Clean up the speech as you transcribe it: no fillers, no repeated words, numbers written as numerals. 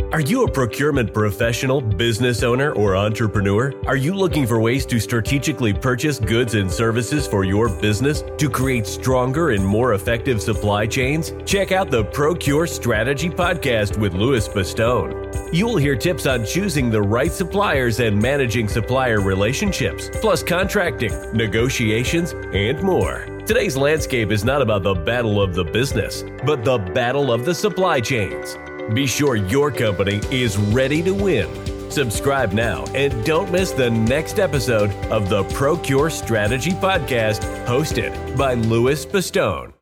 Are you a procurement professional, business owner, or entrepreneur? Are you looking for ways to strategically purchase goods and services for your business to create stronger and more effective supply chains? Check out the Procure Strategy Podcast with Louis Pistone. You will hear tips on choosing the right suppliers and managing supplier relationships, plus contracting, negotiations, and more. Today's landscape is not about the battle of the business, but the battle of the supply chains. Be sure your company is ready to win. Subscribe now and don't miss the next episode of the Procure Strategy Podcast, hosted by Louis Pistone.